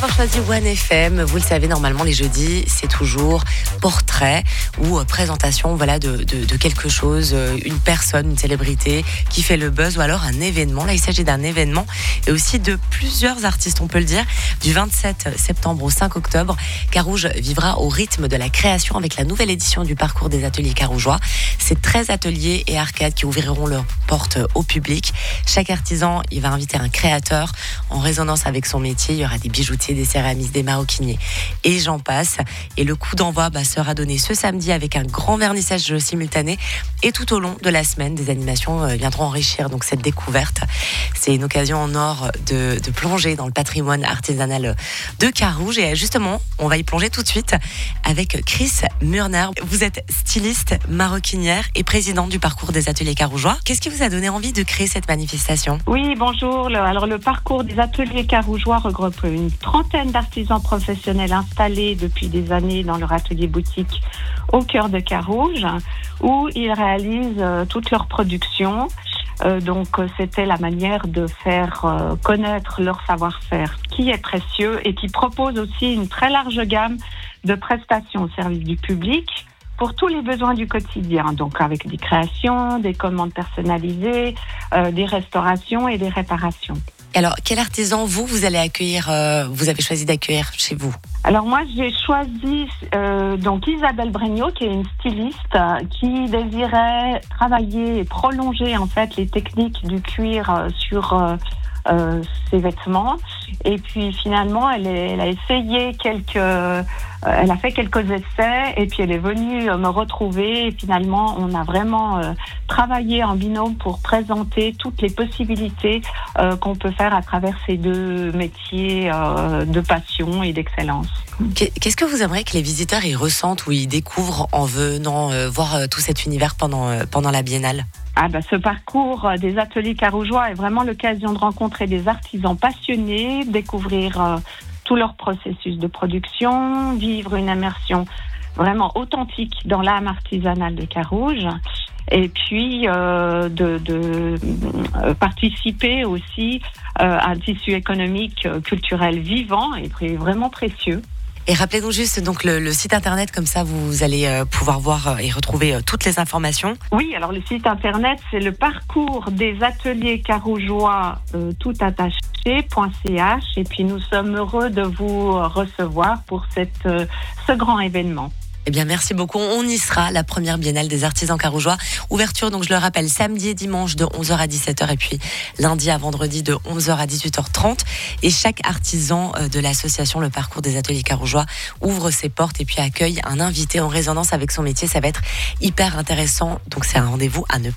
d'avoir choisi One FM. Vous le savez, normalement, les jeudis, c'est toujours portrait ou présentation de quelque chose, une personne, une célébrité qui fait le buzz ou alors un événement. Là, il s'agit d'un événement et aussi de plusieurs artistes, on peut le dire. Du 27 septembre au 5 octobre, Carouge vivra au rythme de la création avec la nouvelle édition du parcours des ateliers carougeois. C'est 13 ateliers et arcades qui ouvriront leurs portes au public. Chaque artisan, il va inviter un créateur en résonance avec son métier. Il y aura des bijoutiers, des céramistes, des maroquiniers et j'en passe. Et le coup d'envoi sera donné ce samedi avec un grand vernissage simultané. Et tout au long de la semaine, des animations viendront enrichir donc cette découverte. C'est une occasion en or de plonger dans le patrimoine artisanal de Carouge. Et justement, on va y plonger tout de suite avec Chris Murner. Vous êtes styliste, maroquinière et présidente du parcours des ateliers carougeois. Qu'est-ce qui vous a donné envie de créer cette manifestation ? Oui, bonjour. Alors, le parcours des ateliers carougeois regroupe une trentaine d'artisans professionnels installés depuis des années dans leur atelier boutique au cœur de Carouge, où ils réalisent toute leur production. Donc, c'était la manière de faire connaître leur savoir-faire, qui est précieux et qui propose aussi une très large gamme de prestations au service du public pour tous les besoins du quotidien. Donc, avec des créations, des commandes personnalisées, des restaurations et des réparations. Alors, quel artisan vous allez accueillir, vous avez choisi d'accueillir chez vous ? Alors moi, j'ai choisi donc Isabelle Bregnaud, qui est une styliste qui désirait travailler et prolonger en fait les techniques du cuir sur ses vêtements. Et puis finalement, elle a essayé elle a fait quelques essais et puis elle est venue me retrouver. Et finalement, on a vraiment travaillé en binôme pour présenter toutes les possibilités qu'on peut faire à travers ces deux métiers de passion et d'excellence. Qu'est-ce que vous aimeriez que les visiteurs y ressentent ou y découvrent en venant voir tout cet univers pendant la biennale ? Ce parcours des ateliers carougeois est vraiment l'occasion de rencontrer des artisans passionnés, découvrir tout leur processus de production, vivre une immersion vraiment authentique dans l'âme artisanale de Carouge et puis de participer aussi à un tissu économique, culturel vivant et vraiment précieux. Et rappelez-nous juste donc le site internet, comme ça vous allez pouvoir voir et retrouver toutes les informations. Oui, alors le site internet, c'est le parcours des ateliers carougeois tout attaché.ch et puis nous sommes heureux de vous recevoir pour ce grand événement. Eh bien, merci beaucoup. On y sera, la première biennale des artisans carougeois. Ouverture, donc je le rappelle, samedi et dimanche de 11h à 17h et puis lundi à vendredi de 11h à 18h30. Et chaque artisan de l'association Le Parcours des Ateliers Carougeois ouvre ses portes et puis accueille un invité en résonance avec son métier. Ça va être hyper intéressant. Donc, c'est un rendez-vous à ne